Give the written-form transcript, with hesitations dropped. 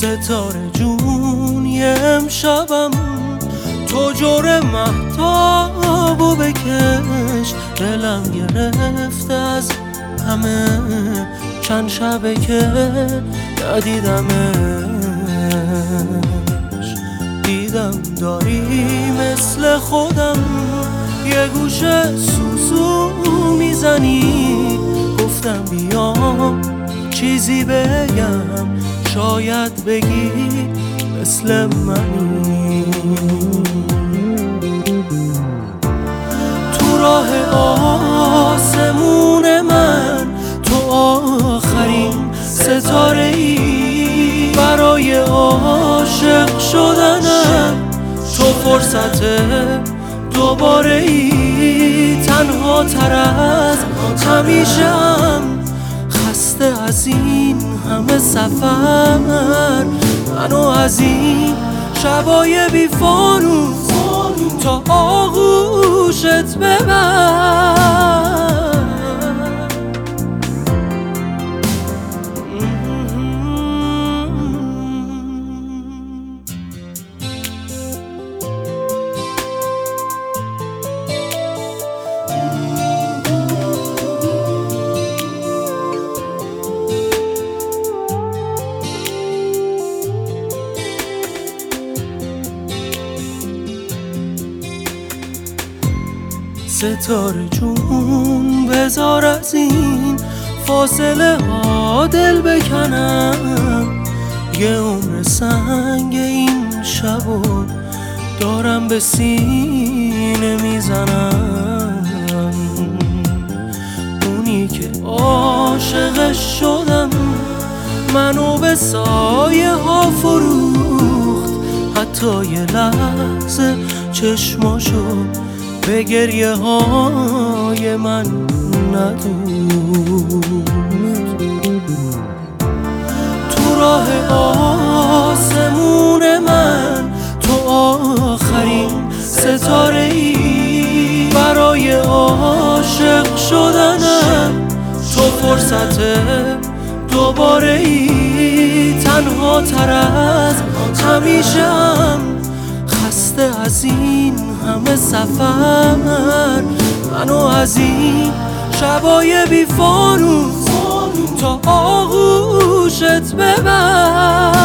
ستاره جون یه امشبم تو جور مهتابو بکش، دلم گرفته از همه چند شبه که ندیدمش. دیدم داری مثل خودم یه گوشه سوسو میزنی، گفتم بیام چیزی بگم شاید بگی مثل منی. تو راه آسمون من تو آخرین ستاره ای، برای عاشق شدنم تو فرصت دوباره ای. تنها تر از همیشه‌ام، خسته از این همه سفر، منو از این شبای بی فانوس تا آغوشت ببر. ستاره جون بذار از این فاصله ها دل بکنم، یه عمر سنگ این شبو دارم به سینه میزنم. اونی که عاشقش شدم منو به سایه ها فروخت، حتی یه لحظه چشماشو به گریه های من ندود. تو راه آسمون من تو آخرین ستاره ای، برای عاشق شدنم تو فرصت دوباره ای. تنها تر از همیشه‌ام، خسته از این همه سفر، منو از این شبای بی فانوس تا آغوشت ببر.